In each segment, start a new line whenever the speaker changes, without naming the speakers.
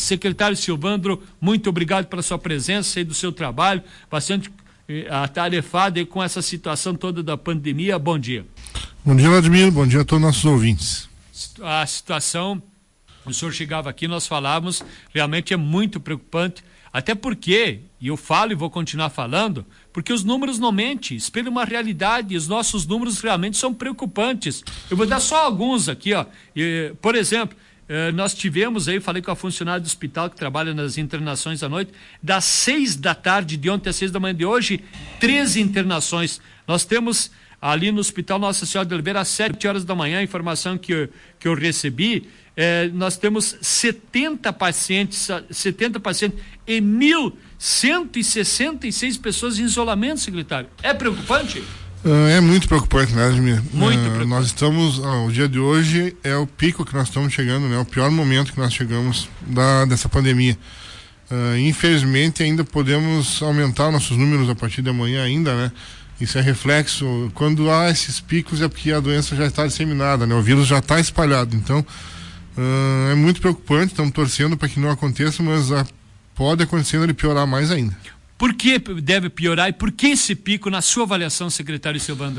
Secretário Silvandro, muito obrigado pela sua presença e do seu trabalho, bastante atarefado com essa situação toda da pandemia. Bom dia.
Bom dia, Vladimir. Bom dia a todos os nossos ouvintes.
A situação, o senhor chegava aqui, nós falávamos, realmente é muito preocupante, até porque, e eu falo e vou continuar falando, porque os números não mentem, espelham uma realidade, e os nossos números realmente são preocupantes. Eu vou dar só alguns aqui, ó. Por exemplo, nós tivemos aí, falei com a funcionária do hospital que trabalha nas internações à noite, das 6 da tarde de ontem às 6 da manhã de hoje, 13 internações. Nós temos ali no Hospital Nossa Senhora de Oliveira, às 7 horas da manhã, a informação que eu recebi, nós temos 70 pacientes e 1.166 pessoas em isolamento, secretário. É preocupante?
É muito preocupante, né, Admir?
Muito preocupante.
Nós estamos, o dia de hoje é o pico que nós estamos chegando, né? O pior momento que nós chegamos dessa pandemia. Infelizmente ainda podemos aumentar nossos números a partir de amanhã ainda, né? Isso é reflexo, quando há esses picos é porque a doença já está disseminada, né? O vírus já está espalhado, então é muito preocupante, estamos torcendo para que não aconteça, mas pode acontecer ele piorar mais ainda.
Por que deve piorar e por que esse pico, na sua avaliação, secretário Silvandro?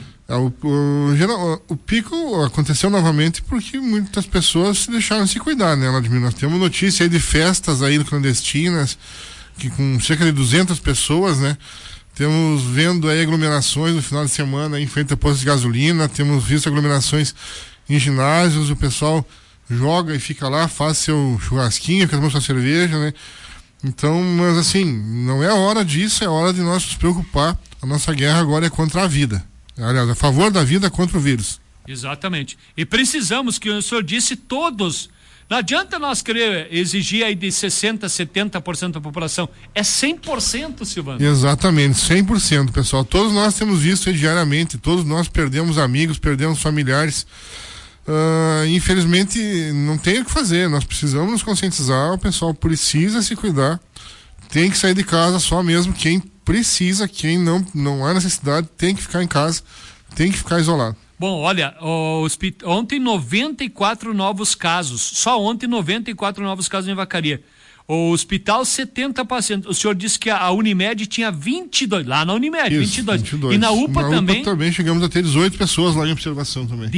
O pico aconteceu novamente porque muitas pessoas se deixaram de se cuidar, né, Vladimir? Nós temos notícia aí de festas aí clandestinas, que com cerca de 200 pessoas, né? Temos vendo aí aglomerações no final de semana em frente a postos de gasolina, temos visto aglomerações em ginásios, o pessoal joga e fica lá, faz seu churrasquinho, fica tomando sua cerveja, né? Então, mas assim, não é hora disso, é hora de nós nos preocupar. A nossa guerra agora é contra a vida. Aliás, a favor da vida contra o vírus.
Exatamente. E precisamos, que o senhor disse, todos. Não adianta nós querer exigir aí de 60%, 70% da população. É 100%, Silvano.
Exatamente, 100%, pessoal. Todos nós temos visto aí diariamente, todos nós perdemos amigos, perdemos familiares. Infelizmente, não tem o que fazer. Nós precisamos nos conscientizar, o pessoal precisa se cuidar. Tem que sair de casa só mesmo quem precisa, quem não há necessidade, tem que ficar em casa, tem que ficar isolado.
Bom, olha, ontem 94 novos casos, só ontem 94 novos casos em Vacaria. O hospital 70 pacientes. O senhor disse que a Unimed tinha 22, lá na Unimed,
Isso,
22. E na UPA também?
UPA também chegamos a ter 18 pessoas lá em observação também.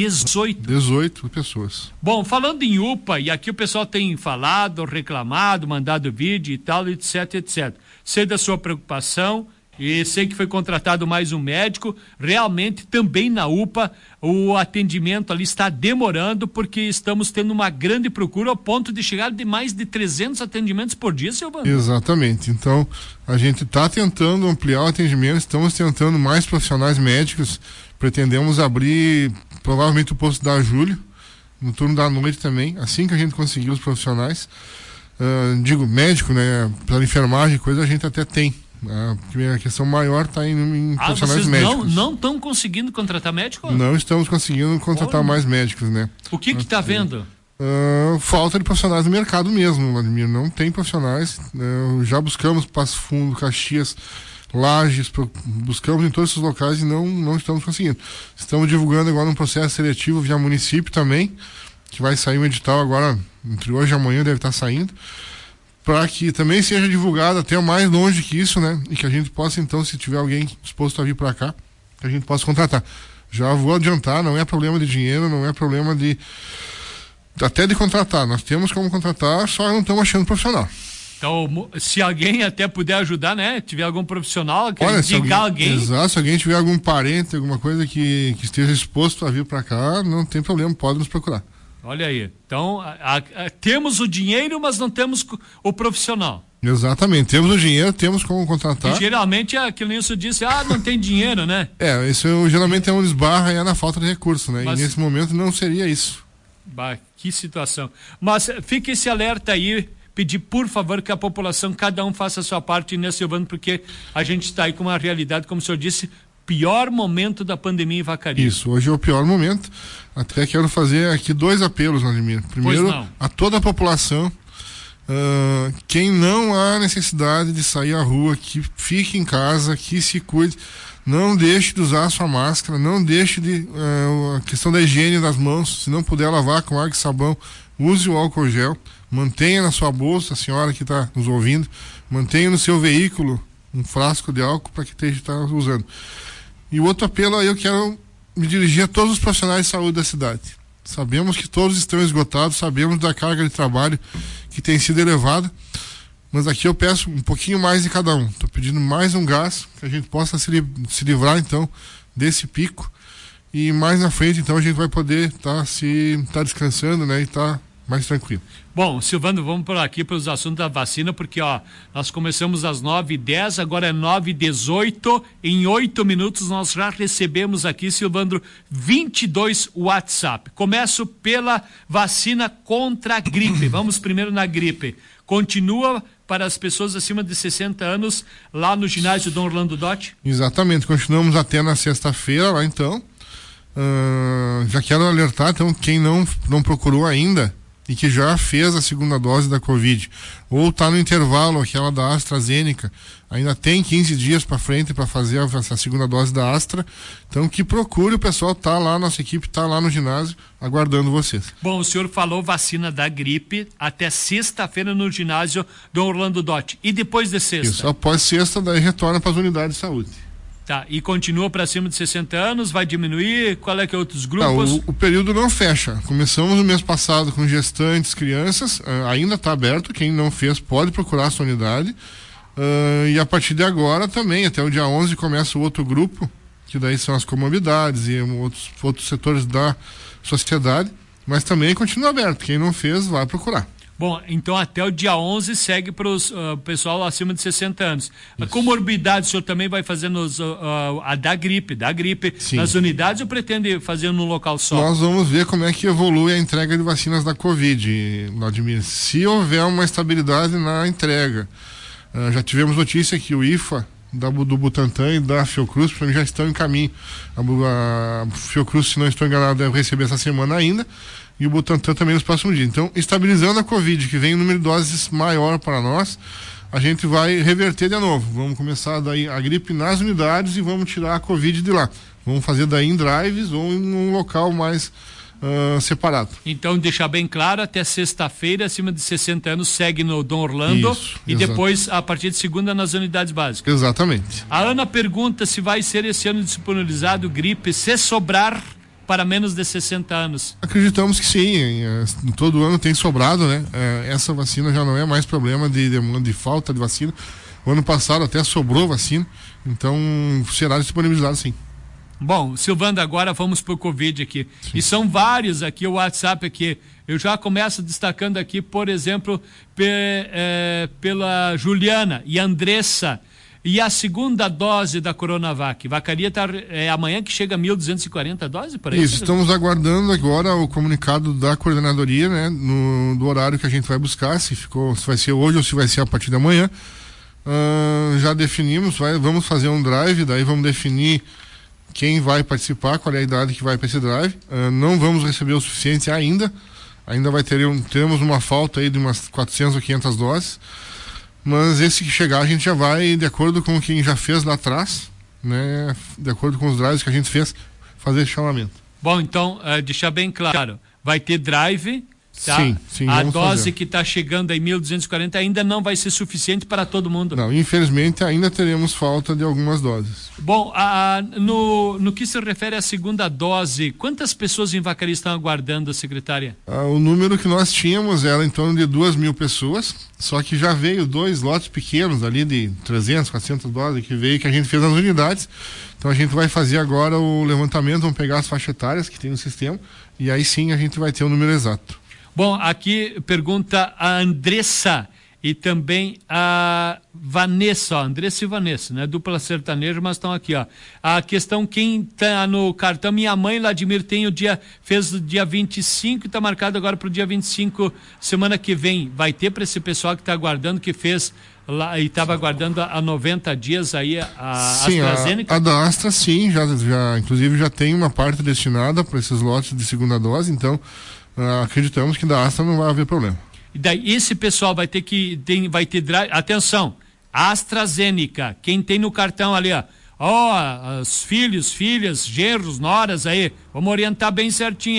18 pessoas.
Bom, falando em UPA, e aqui o pessoal tem falado, reclamado, mandado vídeo e tal, etc, etc. Sei da sua preocupação, e sei que foi contratado mais um médico. Realmente também na UPA o atendimento ali está demorando, porque estamos tendo uma grande procura ao ponto de chegar de mais de 300 atendimentos por dia, Silvano.
Exatamente, então a gente está tentando ampliar o atendimento, estamos tentando mais profissionais médicos, pretendemos abrir provavelmente o posto da Júlio no turno da noite também, assim que a gente conseguir os profissionais, médico, né, para enfermagem e coisa a gente até tem. A questão maior está em profissionais médicos.
Vocês não estão conseguindo contratar médico?
Não estamos conseguindo contratar mais médicos, né?
O que está vendo?
Falta de profissionais no mercado mesmo, Vladimir. Não tem profissionais. Já buscamos Passo Fundo, Caxias, Lages, buscamos em todos esses locais e não estamos conseguindo. Estamos divulgando agora um processo seletivo via município também, que vai sair um edital agora, entre hoje e amanhã deve estar saindo, para que também seja divulgado até mais longe que isso, né? E que a gente possa, então, se tiver alguém disposto a vir para cá, que a gente possa contratar. Já vou adiantar, não é problema de dinheiro, não é problema até de contratar. Nós temos como contratar, só não estamos achando profissional.
Então, se alguém até puder ajudar, né? Tiver algum profissional que indicar alguém.
Exato, se alguém tiver algum parente, alguma coisa que esteja disposto a vir para cá, não tem problema, pode nos procurar.
Olha aí, então temos o dinheiro, mas não temos o profissional.
Exatamente, temos o dinheiro, temos como contratar.
E geralmente é aquilo que o senhor disse, não tem dinheiro, né?
Isso geralmente é um desbarra e é na falta de recurso, né? Mas, e nesse momento não seria isso.
Que situação. Mas fique esse alerta aí, pedir por favor que a população, cada um faça a sua parte, né, Silvano, porque a gente está aí com uma realidade, como o senhor disse, pior momento da pandemia em Vacaria.
Isso, hoje é o pior momento. Até quero fazer aqui 2 apelos, Vladimir. Primeiro, a toda a população, quem não há necessidade de sair à rua, que fique em casa, que se cuide, não deixe de usar a sua máscara, não deixe a questão da higiene das mãos, se não puder lavar com água e sabão, use o álcool gel, mantenha na sua bolsa, a senhora que está nos ouvindo, mantenha no seu veículo um frasco de álcool para que esteja usando. E o outro apelo aí eu quero me dirigir a todos os profissionais de saúde da cidade. Sabemos que todos estão esgotados, sabemos da carga de trabalho que tem sido elevada, mas aqui eu peço um pouquinho mais de cada um. Estou pedindo mais um gás, que a gente possa se livrar então desse pico, e mais na frente então a gente vai poder estar descansando, né, e estar mais tranquilo.
Bom, Silvano, vamos por aqui para os assuntos da vacina, porque nós começamos às 9h10, agora é 9h18, em 8 minutos nós já recebemos aqui, Silvandro, 22 WhatsApp. Começo pela vacina contra a gripe. Vamos primeiro na gripe. Continua para as pessoas acima de 60 anos lá no ginásio Dom Orlando Dotti?
Exatamente, continuamos até na sexta-feira lá então. Já quero alertar então quem não procurou ainda e que já fez a segunda dose da Covid ou está no intervalo, aquela da AstraZeneca, ainda tem 15 dias para frente para fazer a segunda dose da Astra, então que procure, o pessoal tá lá, nossa equipe tá lá no ginásio aguardando vocês.
Bom, o senhor falou vacina da gripe até sexta-feira no ginásio do Orlando Dotti, e depois de sexta?
Isso, após sexta daí retorna para as unidades de saúde.
Tá, e continua para cima de 60 anos, vai diminuir? Qual é que é outros grupos?
O período não fecha. Começamos no mês passado com gestantes, crianças, ainda está aberto, quem não fez pode procurar a sua unidade, e a partir de agora também, até o dia 11 começa o outro grupo, que daí são as comorbidades e outros setores da sociedade, mas também continua aberto, quem não fez vai procurar.
Bom, então até o dia 11 segue para o pessoal acima de 60 anos. Isso. A comorbidade, o senhor também vai fazer a da gripe Sim. Nas unidades, ou pretende fazer num local só?
Nós vamos ver como é que evolui a entrega de vacinas da Covid, Vladimir. Se houver uma estabilidade na entrega, já tivemos notícia que o IFA do Butantan e da Fiocruz para mim já estão em caminho. A Fiocruz, se não estou enganado, deve receber essa semana ainda, e o Butantan também nos próximos dias. Então, estabilizando a Covid, que vem um número de doses maior para nós, a gente vai reverter de novo. Vamos começar daí a gripe nas unidades e vamos tirar a Covid de lá. Vamos fazer daí em drives ou em um local mais separado. Então, deixar bem claro, até sexta-feira, acima de 60 anos, segue no Dom Orlando. Isso, e exato. Depois, a partir de segunda, nas unidades básicas. Exatamente. A Ana pergunta se vai ser esse ano disponibilizado gripe, se sobrar, para menos de 60 anos. Acreditamos que sim, todo ano tem sobrado, né? Essa vacina já não é mais problema de falta de vacina. O ano passado até sobrou vacina, então será disponibilizado sim. Bom, Silvando, agora vamos para o Covid aqui. Sim. E são vários aqui, o WhatsApp aqui. Eu já começo destacando aqui, por exemplo, pela Juliana e Andressa. E a segunda dose da Coronavac? Vacaria amanhã que chega a 1.240 doses? Por aí? Isso, estamos aguardando agora o comunicado da coordenadoria, né, do horário que a gente vai buscar, se vai ser hoje ou se vai ser a partir da manhã. Já definimos, vamos fazer um drive, daí vamos definir quem vai participar, qual é a idade que vai para esse drive. Não vamos receber o suficiente ainda teremos uma falta aí de umas 400 ou 500 doses. Mas esse que chegar a gente já vai, de acordo com quem já fez lá atrás, né, de acordo com os drives que a gente fez, fazer esse chamamento. Bom, então, deixar bem claro, vai ter drive, tá? Sim, a dose fazer. Que está chegando aí 1.240 ainda não vai ser suficiente para todo mundo. Não, infelizmente ainda teremos falta de algumas doses. Bom, no que se refere à segunda dose, quantas pessoas em Vacaria estão aguardando, secretária? O número que nós tínhamos era em torno de 2.000 pessoas, só que já veio 2 lotes pequenos ali de 300, 400 doses que a gente fez nas unidades. Então a gente vai fazer agora o levantamento, vamos pegar as faixas etárias que tem no sistema e aí sim a gente vai ter o número exato. Bom, aqui pergunta a Andressa e também a Vanessa, Andressa e Vanessa, né? Dupla sertaneja, mas estão aqui, ó. A questão, quem tá no cartão, minha mãe, Vladimir, fez o dia 25 e está marcado agora para o dia 25, semana que vem. Vai ter para esse pessoal que está aguardando, que fez lá e estava aguardando há 90 dias aí a AstraZeneca? A da Astra, sim, inclusive já tem uma parte destinada para esses lotes de segunda dose, então acreditamos que da Astra não vai haver problema. E daí esse pessoal vai ter atenção, AstraZeneca, quem tem no cartão ali, os filhos, filhas, genros, noras aí, vamos orientar bem certinho aí.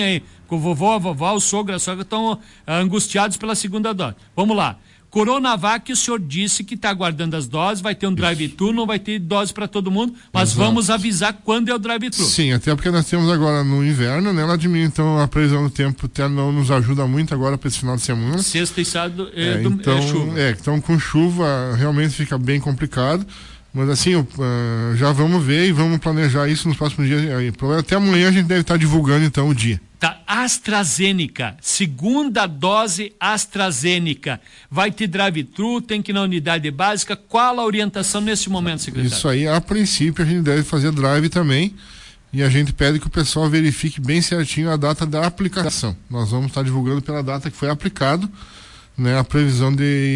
o vovô, a vovó, o sogro, a sogra estão angustiados pela segunda dose. Vamos lá. Coronavac, o senhor disse que está aguardando as doses, vai ter um drive-thru, não vai ter dose para todo mundo, mas
Exato.
Vamos avisar quando é o drive-thru.
Sim, até porque nós temos agora no inverno, né, Vladimir? Então a previsão do tempo até não nos ajuda muito agora para esse final de semana.
Sexta e sábado
então,
chuva.
Então com chuva realmente fica bem complicado. Mas assim, já vamos ver e vamos planejar isso nos próximos dias. Até amanhã a gente deve estar divulgando então o dia.
Tá, AstraZeneca, segunda dose AstraZeneca. Vai ter drive-thru, tem que ir na unidade básica. Qual a orientação nesse momento, secretário?
Isso aí, a princípio, a gente deve fazer drive também. E a gente pede que o pessoal verifique bem certinho a data da aplicação. Nós vamos estar divulgando pela data que foi aplicado. Né, a previsão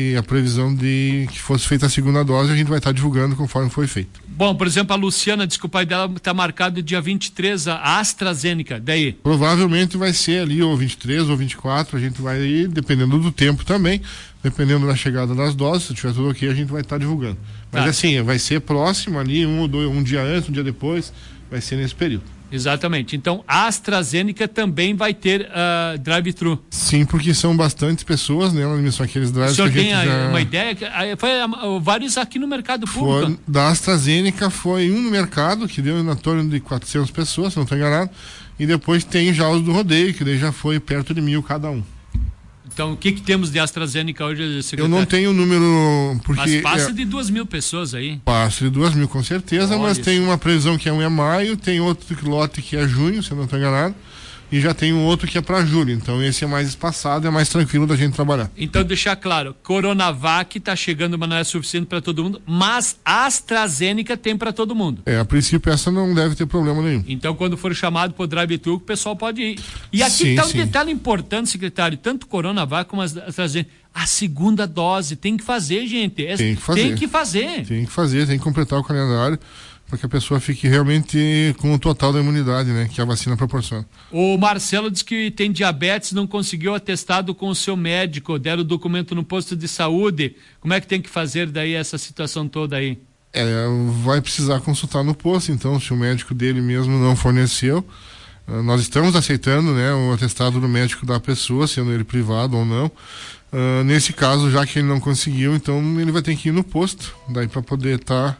de que fosse feita a segunda dose, a gente vai estar divulgando conforme foi feito.
Bom, por exemplo, a Luciana disse que o pai dela está marcado dia 23, a AstraZeneca, daí?
Provavelmente vai ser ali ou 23 ou 24, a gente vai ir, dependendo do tempo também, dependendo da chegada das doses, se tiver tudo ok, a gente vai estar divulgando. Mas assim, vai ser próximo ali, um dia antes, um dia depois, vai ser nesse período.
Exatamente. Então, a AstraZeneca também vai ter drive-thru.
Sim, porque são bastantes pessoas, né? São aqueles drives que a gente
tem uma ideia? Foi vários aqui no mercado público.
Da AstraZeneca foi um no mercado, que deu em torno de 400 pessoas, se não estou enganado. E depois tem já os do rodeio, que daí já foi perto de 1.000 cada um.
Então, o que temos de AstraZeneca hoje, secretário?
Eu não tenho o número, porque...
Mas passa de 2.000 pessoas aí.
Passa de 2.000, com certeza, mas
isso.
tem uma previsão que é maio, tem outro lote que é junho, se eu não estou enganado, e já tem um outro que é para julho. Então, esse é mais espaçado, é mais tranquilo da gente trabalhar.
Então, deixar claro, Coronavac está chegando, mas não é suficiente para todo mundo, mas AstraZeneca tem para todo mundo.
A princípio, essa não deve ter problema nenhum.
Então, quando for chamado para o drive-thru, o pessoal pode ir. E aqui está um detalhe importante, secretário, tanto Coronavac como AstraZeneca. A segunda dose, tem que fazer, gente.
Tem que fazer. Tem que completar o calendário para que a pessoa fique realmente com o total da imunidade, né, que a vacina proporciona.
O Marcelo diz que tem diabetes, não conseguiu atestado com o seu médico, deram o documento no posto de saúde. Como é que tem que fazer daí essa situação toda aí?
Vai precisar consultar no posto, então, se o médico dele mesmo não forneceu. Nós estamos aceitando, né, o atestado do médico da pessoa, sendo ele privado ou não. Nesse caso, já que ele não conseguiu, então ele vai ter que ir no posto, daí para poder estar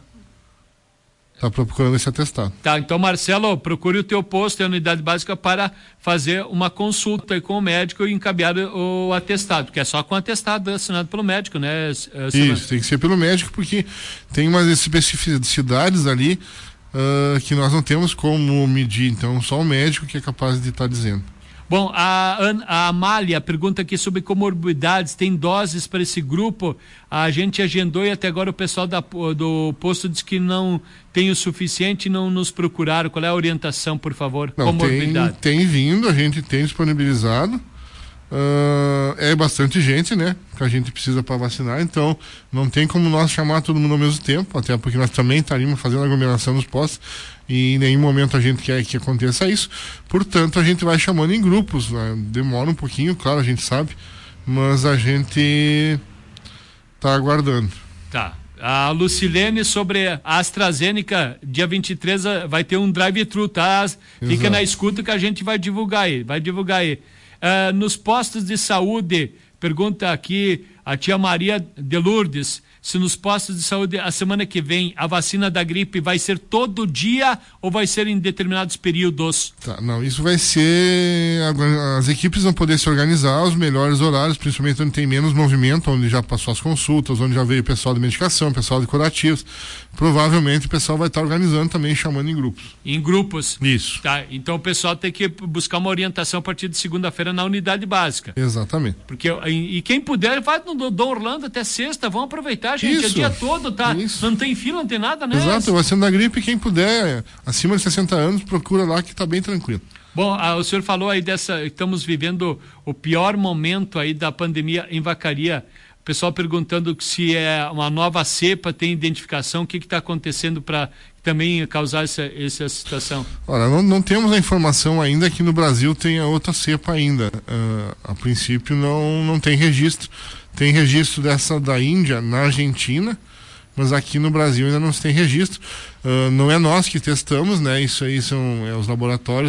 procurando esse atestado.
Tá, então Marcelo, procure o teu posto, a unidade básica, para fazer uma consulta aí com o médico e encaminhar o atestado, porque é só com atestado assinado pelo médico, né?
Isso, tem que ser pelo médico, porque tem umas especificidades ali que nós não temos como medir, então só o médico que é capaz de estar dizendo.
Bom, a Amália pergunta aqui sobre comorbidades, tem doses para esse grupo? A gente agendou e até agora o pessoal do posto diz que não tem o suficiente e não nos procuraram. Qual é a orientação, por favor?
Não, comorbidade. Tem vindo, a gente tem disponibilizado. É bastante gente, né, que a gente precisa para vacinar, então não tem como nós chamar todo mundo ao mesmo tempo, até porque nós também estaríamos fazendo aglomeração nos postos e em nenhum momento a gente quer que aconteça isso, portanto a gente vai chamando em grupos, né? Demora um pouquinho, claro, a gente sabe, mas a gente está aguardando.
Tá. A Lucilene sobre a AstraZeneca, dia 23 vai ter um drive-thru, tá? Fica
Exato.
Na escuta que a gente vai divulgar aí. Nos postos de saúde, pergunta aqui a tia Maria de Lourdes, se nos postos de saúde a semana que vem a vacina da gripe vai ser todo dia ou vai ser em determinados períodos?
Tá, não, isso vai ser, as equipes vão poder se organizar os melhores horários, principalmente onde tem menos movimento, onde já passou as consultas, onde já veio o pessoal de medicação, pessoal de curativos. Provavelmente o pessoal vai estar organizando também, chamando em grupos.
Em grupos?
Isso.
Tá, então o pessoal tem que buscar uma orientação a partir de segunda-feira na unidade básica.
Exatamente.
Porque, e quem puder, vai no Dom Orlando até sexta, vamos aproveitar, gente,
isso,
o dia todo, tá? Isso. Não tem fila, não tem nada, né?
Exato, vacina da gripe, quem puder, acima de 60 anos, procura lá que tá bem tranquilo.
Bom, o senhor falou aí estamos vivendo o pior momento aí da pandemia em Vacaria. O pessoal perguntando se é uma nova cepa, tem identificação, o que está acontecendo para também causar essa situação?
Olha, não temos a informação ainda que no Brasil tenha outra cepa ainda. A princípio não tem registro. Tem registro dessa da Índia na Argentina, mas aqui no Brasil ainda não se tem registro. Não é nós que testamos, né? Isso aí são os laboratórios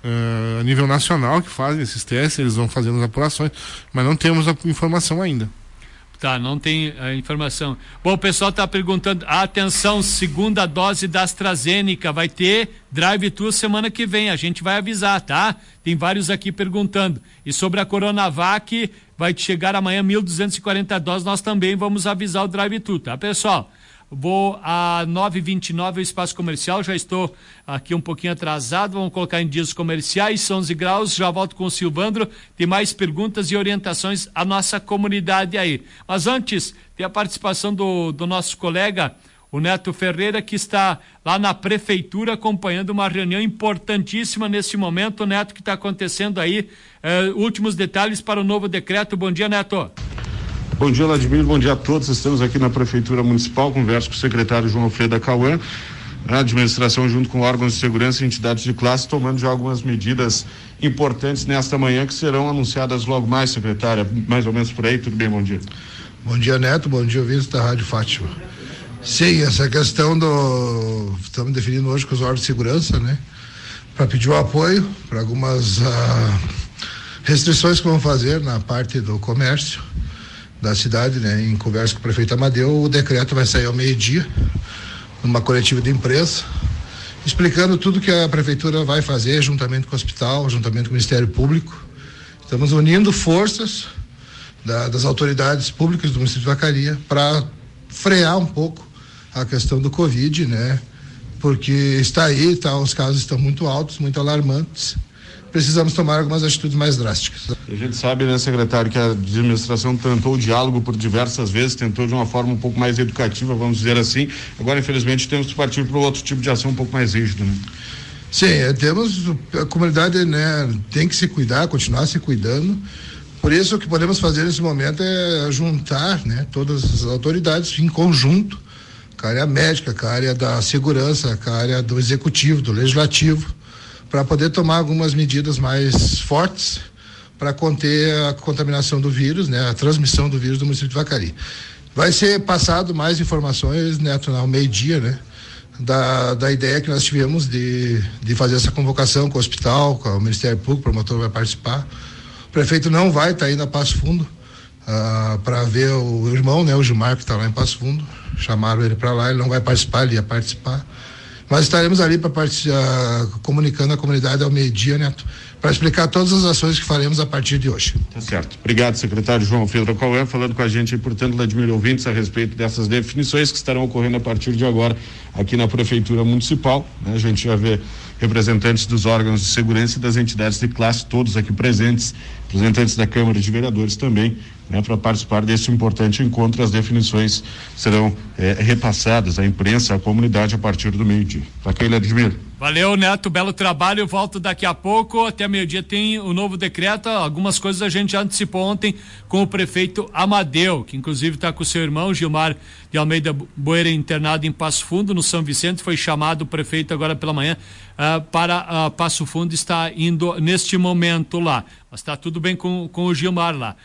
a nível nacional que fazem esses testes, eles vão fazendo as apurações, mas não temos a informação ainda.
Tá, não tem a informação. Bom, o pessoal está perguntando, atenção, segunda dose da AstraZeneca, vai ter drive-thru semana que vem, a gente vai avisar, tá? Tem vários aqui perguntando. E sobre a Coronavac, vai chegar amanhã 1.240 doses, nós também vamos avisar o drive-thru, tá, pessoal? Vou a 9h29 o espaço comercial, já estou aqui um pouquinho atrasado, vamos colocar em dias comerciais, 11 graus, já volto com o Silvandro, tem mais perguntas e orientações à nossa comunidade aí. Mas antes, tem a participação do nosso colega, o Neto Ferreira, que está lá na prefeitura acompanhando uma reunião importantíssima nesse momento, Neto, que está acontecendo aí, últimos detalhes para o novo decreto. Bom dia, Neto.
Bom dia, Vladimir, bom dia a todos. Estamos aqui na Prefeitura Municipal, converso com o secretário João Alfredo Cauã, a administração junto com órgãos de segurança e entidades de classe, tomando já algumas medidas importantes nesta manhã que serão anunciadas logo mais, secretária, mais ou menos por aí. Tudo bem, bom dia.
Bom dia, Neto, bom dia, ouvintes da Rádio Fátima. Sim, essa questão estamos definindo hoje com os órgãos de segurança, né, para pedir o apoio para algumas restrições que vão fazer na parte do comércio da cidade, né? Em conversa com o prefeito Amadeu, o decreto vai sair ao meio-dia, numa coletiva de imprensa, explicando tudo que a prefeitura vai fazer, juntamente com o hospital, juntamente com o Ministério Público. Estamos unindo forças das autoridades públicas do município de Vacaria para frear um pouco a questão do Covid, né? Porque está aí, os casos estão muito altos, muito alarmantes. Precisamos tomar algumas atitudes mais drásticas.
A gente sabe, né, secretário, que a administração tentou o diálogo por diversas vezes, tentou de uma forma um pouco mais educativa, vamos dizer assim. Agora, infelizmente, temos que partir para outro tipo de ação um pouco mais rígido, né?
Sim, a comunidade, né, tem que se cuidar, continuar se cuidando. Por isso, o que podemos fazer nesse momento é juntar, né, todas as autoridades em conjunto, com a área médica, com a área da segurança, com a área do executivo, do legislativo, para poder tomar algumas medidas mais fortes para conter a contaminação do vírus, né, a transmissão do vírus do município de Vacaria. Vai ser passado mais informações, Neto, ao meio-dia, né, da ideia que nós tivemos de fazer essa convocação com o hospital, com o Ministério Público, o promotor vai participar. O prefeito não vai estar indo a Passo Fundo para ver o irmão, né, o Gilmar, que está lá em Passo Fundo. Chamaram ele para lá, ele não vai participar, ele ia participar. Mas estaremos ali para comunicando a comunidade ao meio-dia, Neto, para explicar todas as ações que faremos a partir de hoje.
Tá certo. Obrigado, secretário João Alfredo Cauã, falando com a gente aí, portanto, Vladimir, ouvintes, a respeito dessas definições que estarão ocorrendo a partir de agora aqui na Prefeitura Municipal, né? A gente já vê representantes dos órgãos de segurança e das entidades de classe, todos aqui presentes, representantes da Câmara de Vereadores também, né, para participar desse importante encontro. As definições serão repassadas à imprensa, à comunidade a partir do meio-dia. Para quem, Vladimir?
Valeu, Neto, belo trabalho, eu volto daqui a pouco, até meio-dia tem o novo decreto, algumas coisas a gente já antecipou ontem com o prefeito Amadeu, que inclusive está com o seu irmão Gilmar de Almeida Boeira, internado em Passo Fundo, no São Vicente. Foi chamado o prefeito agora pela manhã para Passo Fundo, está indo neste momento lá, mas está tudo bem com o Gilmar lá.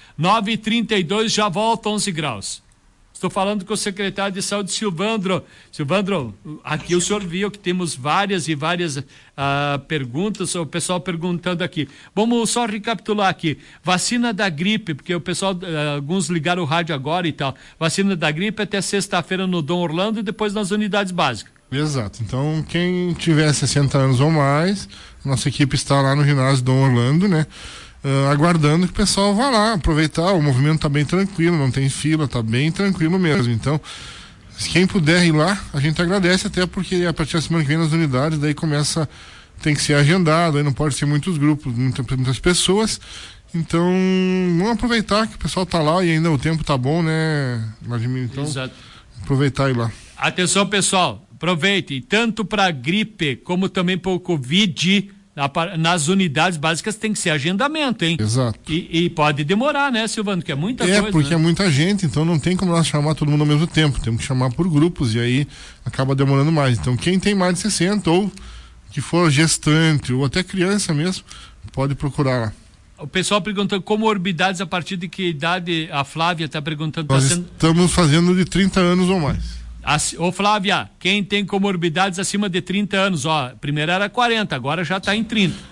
9h32, já volta, 11 graus. Estou falando com o secretário de Saúde, Silvandro. Silvandro, aqui o senhor viu que temos várias e várias perguntas, o pessoal perguntando aqui. Vamos só recapitular aqui. Vacina da gripe, porque o pessoal, alguns ligaram o rádio agora e tal. Vacina da gripe até sexta-feira no Dom Orlando e depois nas unidades básicas.
Exato. Então, quem tiver 60 anos ou mais, nossa equipe está lá no ginásio Dom Orlando, né? Aguardando que o pessoal vá lá aproveitar. O movimento está bem tranquilo, não tem fila, está bem tranquilo mesmo. Então, se quem puder ir lá, a gente agradece, até porque a partir da semana que vem nas unidades, daí tem que ser agendado, aí não pode ser muitos grupos, muitas pessoas. Então, vamos aproveitar que o pessoal está lá e ainda o tempo está bom, né, Vladimir? Então, exato. Aproveitar e ir lá.
Atenção, pessoal, aproveite, tanto para gripe como também para o Covid. Nas unidades básicas tem que ser agendamento, hein?
Exato.
E pode demorar, né, Silvano? Que é muita coisa.
Porque
né?
É muita gente, então não tem como nós chamar todo mundo ao mesmo tempo. Temos que chamar por grupos e aí acaba demorando mais. Então quem tem mais de 60 ou que for gestante ou até criança mesmo, pode procurar lá.
O pessoal perguntando comorbidades, a partir de que idade? A Flávia está perguntando.
Nós estamos fazendo de 30 anos ou mais.
Ô Flávia, quem tem comorbidades acima de 30 anos, ó, primeiro era 40, agora já está em 30.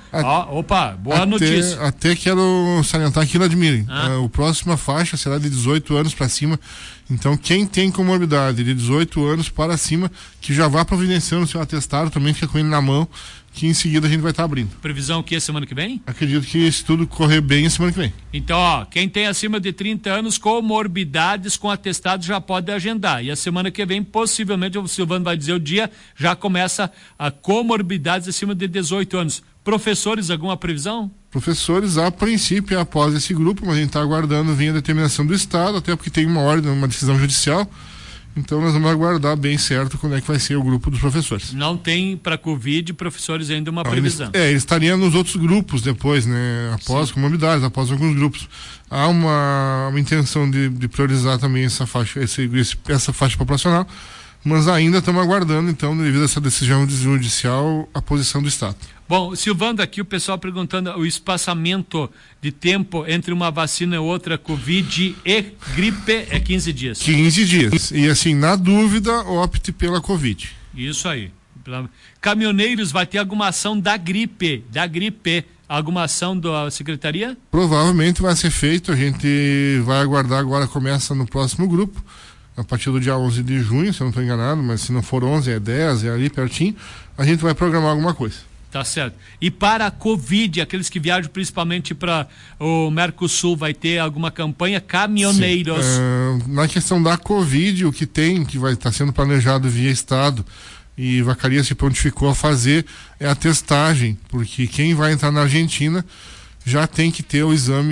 Opa, boa notícia.
Até quero salientar aqui, Vladimir. O próxima faixa será de 18 anos para cima. Então, quem tem comorbidade de 18 anos para cima, que já vá providenciando o seu atestado, também fica com ele na mão, que em seguida a gente vai estar abrindo.
Previsão que é semana que vem?
Acredito que se tudo correr bem, é semana que vem.
Então, quem tem acima de 30 anos, comorbidades com atestado já pode agendar. E a semana que vem, possivelmente, o Silvano vai dizer o dia, já começa a comorbidades acima de 18 anos. Professores, alguma previsão?
Professores, a princípio, após esse grupo, mas a gente está aguardando vir a determinação do Estado, até porque tem uma ordem, uma decisão judicial. Então nós vamos aguardar bem certo quando é que vai ser o grupo dos professores.
Não tem para Covid professores ainda uma previsão.
Eles estariam nos outros grupos depois, né? Após comorbidades, após alguns grupos. Há uma intenção de priorizar também essa faixa, essa faixa populacional, mas ainda estamos aguardando, então, devido a essa decisão judicial, a posição do Estado.
Bom, Silvando, aqui o pessoal perguntando o espaçamento de tempo entre uma vacina e outra, Covid e gripe, é 15 dias. 15
dias. E assim, na dúvida, opte pela Covid.
Isso aí. Caminhoneiros, vai ter alguma ação da gripe, alguma ação da secretaria?
Provavelmente vai ser feito, a gente vai aguardar agora, começa no próximo grupo, a partir do dia 11 de junho, se eu não estou enganado, mas se não for 11, é 10, é ali pertinho, a gente vai programar alguma coisa.
Tá certo. E para a Covid, aqueles que viajam principalmente para o Mercosul, vai ter alguma campanha? Caminhoneiros.
Na questão da Covid, o que vai estar sendo planejado via Estado, e Vacaria se prontificou a fazer, é a testagem, porque quem vai entrar na Argentina já tem que ter o exame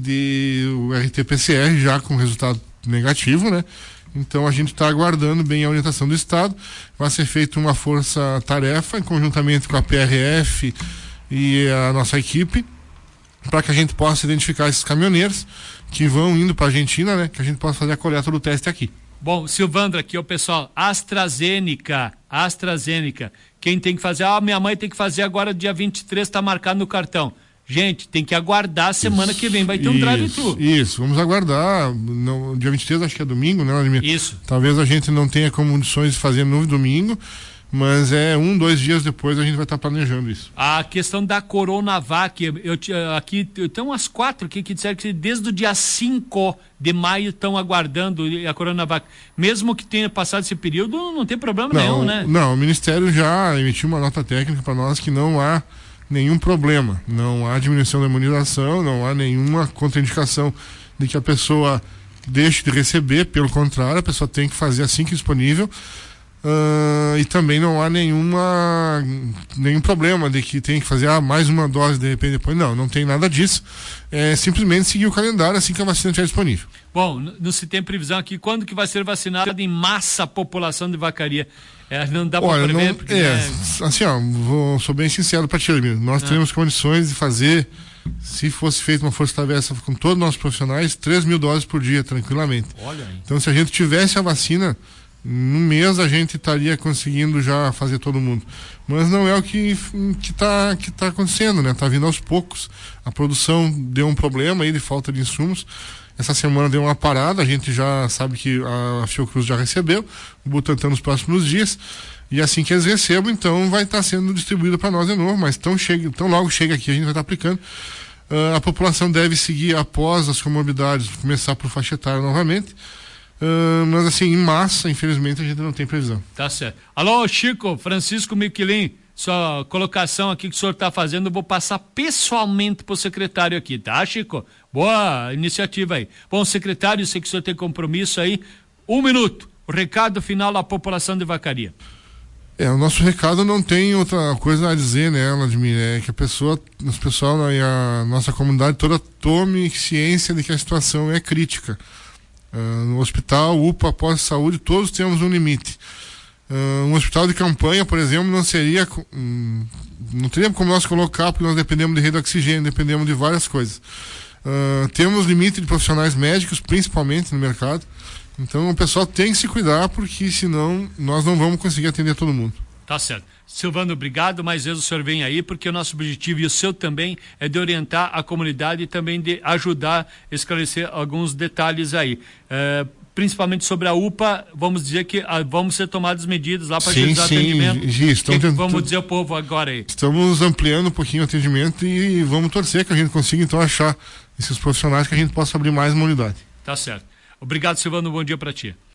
o RT-PCR, já com resultado negativo, né? Então a gente está aguardando bem a orientação do Estado. Vai ser feita uma força-tarefa, conjuntamente com a PRF e a nossa equipe, para que a gente possa identificar esses caminhoneiros que vão indo para a Argentina, né? Que a gente possa fazer a coleta do teste aqui.
Bom, Silvandro, aqui o pessoal, AstraZeneca, quem tem que fazer? Minha mãe tem que fazer agora dia 23, está marcado no cartão. Gente, tem que aguardar a semana que vem, vai ter um drive-thru.
Isso, vamos aguardar. No dia 23, acho que é domingo, né, Vladimir?
Isso.
Talvez a gente não tenha condições de fazer no domingo, mas 2 dias depois a gente vai estar planejando isso.
A questão da Coronavac, aqui tem umas 4 aqui que disseram que desde o dia 5 de maio estão aguardando a Coronavac. Mesmo que tenha passado esse período, não tem problema nenhum, né?
Não, o Ministério já emitiu uma nota técnica para nós que não há nenhum problema, não há diminuição da imunização, não há nenhuma contraindicação de que a pessoa deixe de receber, pelo contrário, a pessoa tem que fazer assim que disponível, e também não há nenhum problema de que tem que fazer mais uma dose de repente depois, não tem nada disso, é simplesmente seguir o calendário assim que a vacina estiver disponível.
Bom, não se tem previsão aqui, quando que vai ser vacinada em massa a população de Vacaria? Não dá para prever, porque...
Assim, sou bem sincero para ti, nós teremos condições de fazer, se fosse feita uma força-tarefa com todos os nossos profissionais, 3.000 doses por dia, tranquilamente. Olha aí. Então, se a gente tivesse a vacina, no mês a gente estaria conseguindo já fazer todo mundo. Mas não é o que tá acontecendo, né? Tá vindo aos poucos. A produção deu um problema aí de falta de insumos. Essa semana deu uma parada, a gente já sabe que a Fiocruz já recebeu, o Butantan nos próximos dias, e assim que eles recebam, então vai estar sendo distribuído para nós de novo, mas tão logo chega aqui a gente vai estar aplicando. A população deve seguir após as comorbidades, começar por faixa etária novamente, mas assim, em massa, infelizmente, a gente não tem previsão.
Tá certo. Alô, Chico, Francisco Miquelin, sua colocação aqui que o senhor está fazendo, eu vou passar pessoalmente para o secretário aqui, tá, Chico? Boa iniciativa aí. Bom, secretário, sei que o senhor tem compromisso aí. 1 minuto, o recado final à população de Vacaria.
O nosso recado não tem outra coisa a dizer, né, Vladimir? É que o pessoal e a nossa comunidade toda tome ciência de que a situação é crítica. No hospital, UPA, pós-saúde, todos temos um limite. Um hospital de campanha, por exemplo, não teria como nós colocar, porque nós dependemos de rede de oxigênio, dependemos de várias coisas. Temos limite de profissionais médicos, principalmente no mercado. Então o pessoal tem que se cuidar, porque senão nós não vamos conseguir atender todo mundo.
Tá certo. Silvano, obrigado. Mais vezes o senhor vem aí, porque o nosso objetivo e o seu também é de orientar a comunidade e também de ajudar a esclarecer alguns detalhes aí. principalmente sobre a UPA, vamos dizer que vamos ser tomadas medidas lá para
sim,
agilizar o atendimento. Vamos dizer ao povo agora aí.
Estamos ampliando um pouquinho o atendimento e vamos torcer que a gente consiga então achar esses profissionais, que a gente possa abrir mais uma unidade.
Tá certo. Obrigado, Silvano, bom dia para ti.